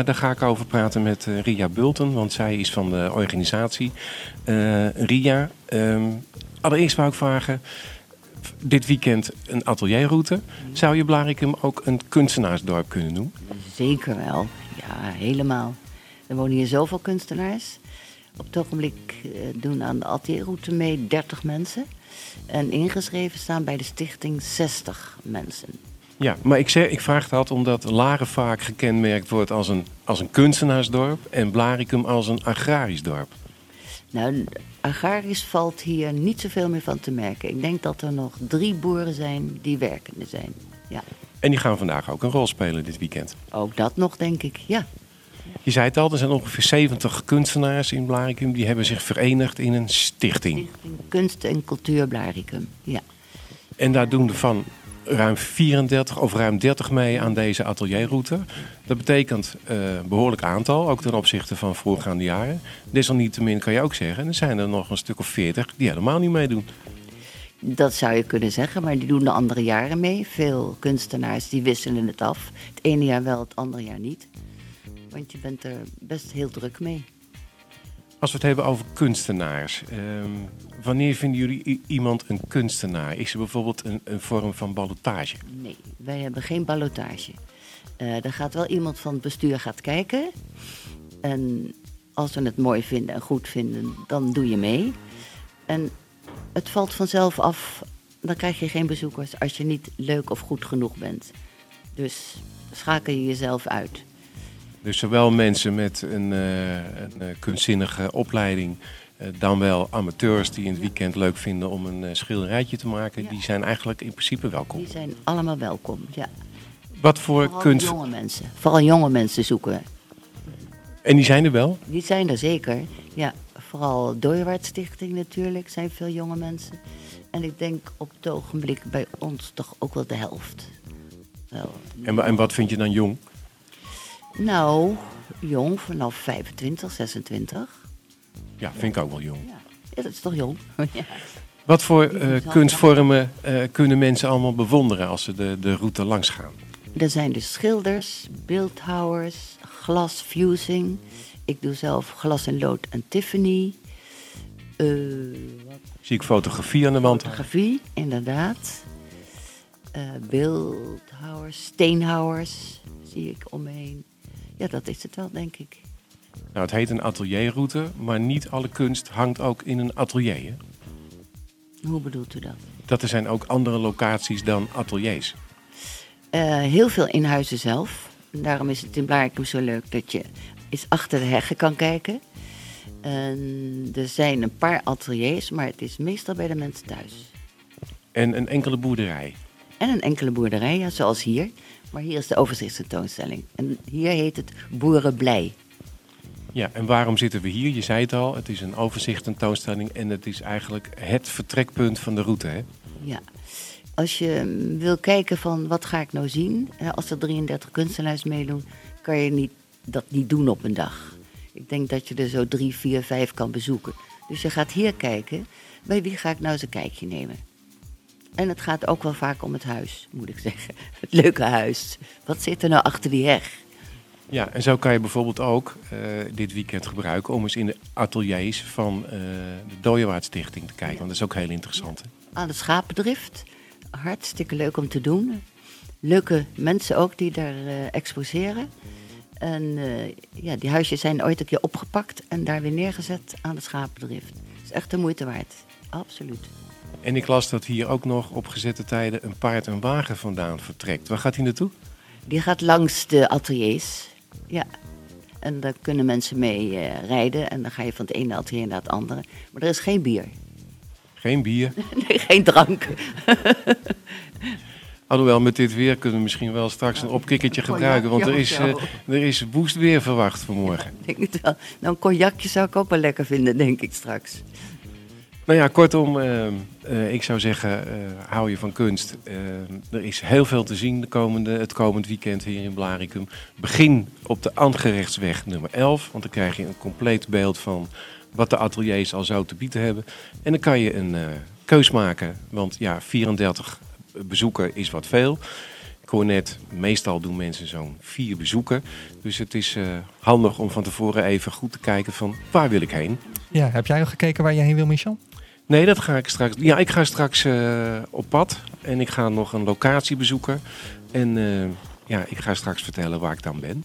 maar daar ga ik over praten met Ria Bulten, want zij is van de organisatie. Ria, allereerst wou ik vragen, dit weekend een atelierroute. Zou je Blaricum ook een kunstenaarsdorp kunnen noemen? Zeker wel, ja, helemaal. Er wonen hier zoveel kunstenaars. Op het ogenblik doen aan de atelierroute mee 30 mensen. En ingeschreven staan bij de stichting 60 mensen. Ja, maar ik vraag dat omdat Laren vaak gekenmerkt wordt als een kunstenaarsdorp en Blaricum als een agrarisch dorp. Nou, agrarisch valt hier niet zoveel meer van te merken. Ik denk dat er nog 3 boeren zijn die werkende zijn. Ja. En die gaan vandaag ook een rol spelen dit weekend. Ook dat nog, denk ik, ja. Je zei het al, er zijn ongeveer 70 kunstenaars in Blaricum. Die hebben zich verenigd in een stichting. Stichting Kunst en Cultuur Blaricum, ja. En daar doen er van ruim 34 of ruim 30 mee aan deze atelierroute. Dat betekent een behoorlijk aantal, ook ten opzichte van voorgaande jaren. Desalniettemin kan je ook zeggen, er zijn er nog een stuk of 40 die helemaal niet meedoen. Dat zou je kunnen zeggen, maar die doen de andere jaren mee. Veel kunstenaars die wisselen het af. Het ene jaar wel, het andere jaar niet. Want je bent er best heel druk mee. Als we het hebben over kunstenaars, wanneer vinden jullie iemand een kunstenaar? Is er bijvoorbeeld een vorm van ballotage? Nee, wij hebben geen ballotage. Er gaat wel iemand van het bestuur gaat kijken. En als we het mooi vinden en goed vinden, dan doe je mee. En het valt vanzelf af, dan krijg je geen bezoekers als je niet leuk of goed genoeg bent. Dus schakel je jezelf uit. Dus zowel mensen met een kunstzinnige opleiding, dan wel amateurs die in het weekend leuk vinden om een schilderijtje te maken, die zijn eigenlijk in principe welkom. Die zijn allemaal welkom, ja. Wat voor kunst? Vooral jonge mensen zoeken we. En die zijn er wel? Die zijn er zeker, ja. Vooral Dooyewaard Stichting natuurlijk, zijn veel jonge mensen. En ik denk op het ogenblik bij ons toch ook wel de helft. Wel. En wat vind je dan jong? Nou, jong, vanaf 25, 26. Ja, vind ik ook wel jong. Ja, dat is toch jong? Ja. Wat voor kunstvormen kunnen mensen allemaal bewonderen als ze de route langs gaan? Er zijn dus schilders, beeldhouwers, glasfusing. Ik doe zelf glas en lood en Tiffany. Zie ik fotografie aan de wand? Fotografie, inderdaad. Beeldhouwers, steenhouwers zie ik om me heen. Ja, dat is het wel, denk ik. Nou, het heet een atelierroute, maar niet alle kunst hangt ook in een atelier, hè? Hoe bedoelt u dat? Dat er zijn ook andere locaties dan ateliers. Heel veel in huizen zelf. Daarom is het in Blaricum zo leuk dat je eens achter de heggen kan kijken. Er zijn een paar ateliers, maar het is meestal bij de mensen thuis. En een enkele boerderij. En een enkele boerderij, ja, zoals hier. Maar hier is de overzichtstentoonstelling. En hier heet het Boerenblij. Ja, en waarom zitten we hier? Je zei het al, het is een overzichtstentoonstelling en het is eigenlijk het vertrekpunt van de route, hè? Ja. Als je wil kijken van wat ga ik nou zien, als er 33 kunstenaars meedoen, kan je dat niet doen op een dag. Ik denk dat je er zo 3, 4, 5 kan bezoeken. Dus je gaat hier kijken, bij wie ga ik nou eens een kijkje nemen? En het gaat ook wel vaak om het huis, moet ik zeggen. Het leuke huis. Wat zit er nou achter die heg? Ja, en zo kan je bijvoorbeeld ook dit weekend gebruiken om eens in de ateliers van de Dooyewaard Stichting te kijken. Want dat is ook heel interessant, hè? Aan de schapendrift. Hartstikke leuk om te doen. Leuke mensen ook die daar exposeren. En die huisjes zijn ooit een keer opgepakt en daar weer neergezet aan de schapendrift. Dat is echt de moeite waard. Absoluut. En ik las dat hier ook nog op gezette tijden een paard en wagen vandaan vertrekt. Waar gaat hij naartoe? Die gaat langs de ateliers. Ja. En daar kunnen mensen mee rijden. En dan ga je van het ene atelier naar het andere. Maar er is geen bier. Geen bier? Nee, geen drank. Alhoewel, met dit weer kunnen we misschien wel straks een opkikkertje gebruiken. Want er is woest weer verwacht vanmorgen. Denk het wel. Nou, een cognacje zou ik ook wel lekker vinden, denk ik straks. Nou ja, kortom, ik zou zeggen, hou je van kunst. Er is heel veel te zien het komend weekend hier in Blaricum. Begin op de Angerechtsweg nummer 11, want dan krijg je een compleet beeld van wat de ateliers al zo te bieden hebben. En dan kan je een keus maken, want ja, 34 bezoeken is wat veel. Ik hoor net, meestal doen mensen zo'n 4 bezoeken. Dus het is handig om van tevoren even goed te kijken van waar wil ik heen. Ja, heb jij al gekeken waar je heen wil, Michel? Nee, dat ga ik straks. Ja, ik ga straks op pad en ik ga nog een locatie bezoeken. En ik ga straks vertellen waar ik dan ben.